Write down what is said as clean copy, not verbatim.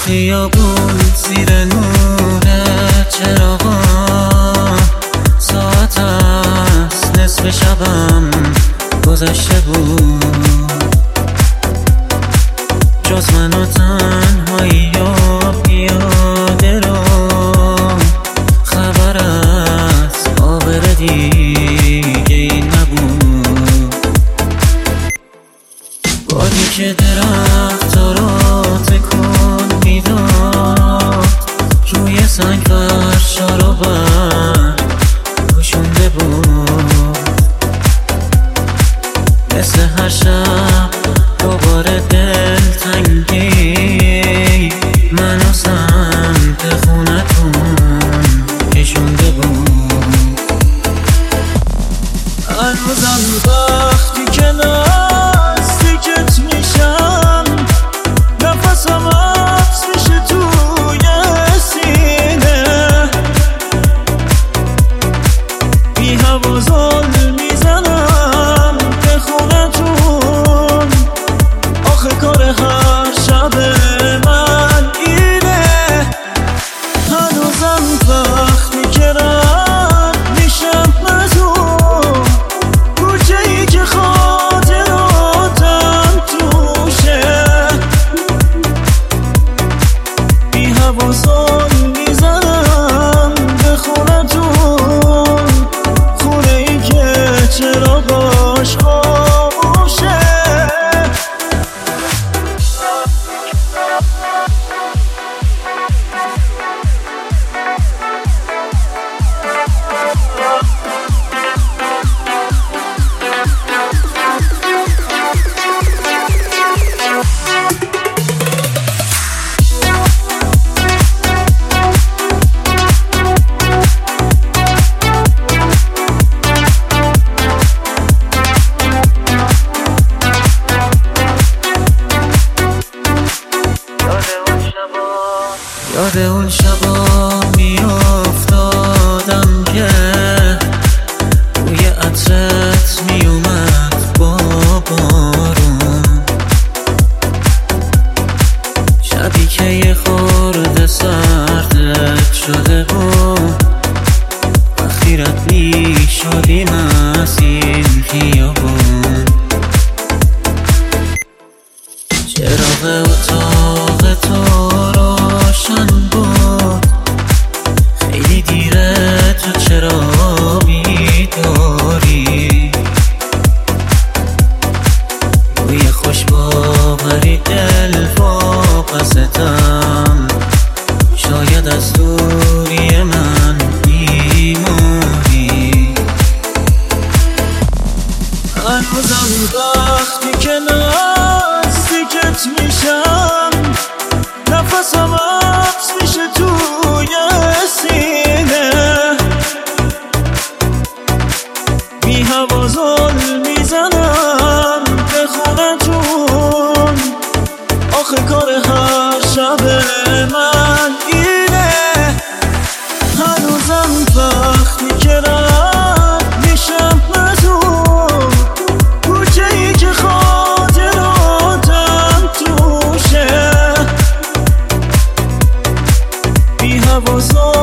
خیابون زیر نور چراغا ساعت است نصف شبم گذشته بود، جز من و تنهایی و پیاده رو خبر از آبر دیگه ای نبود. بادی که درختا رو تکون میداد روی سنگ فرشا رو بر پوشونده بود، مثل هر شب دوباره دلتنگی منو سمت خونتون کشونده بود. هنوزم وقتی که نزدیکت میشم نفسم حبس میشه توی سینه، بی هوا زل میزنم به خونتون، آخه کار هر شب من اینه. هنوزم وقتی که رد میشم از اون کوچه ای که خاطراتم توشه، بی هوا زل میزنم به خونتون، خونه ای که چراغاش خاموشه. یاد اون شبا میافتادم که روی عطرت میومد با بارون، شبی که یه خورده سردت شده بود، وقتی رد میشدیم از این خیابون، چراغ اتاق تو روشن بود، خیلی دیره تو چرا بیداری، روی خوش باوری دل واپستم، شاید از دوری من بیماری. هنوزم وقتی که نزدیکت میشم نفسم حبس میشه توی سینه، بی هوا زل میزنم به خونتون، آخه کار هر شب من اینه. هنوزم وقتی که رد میشم از اون کوچه ای که خاطراتم توشه، بی هوا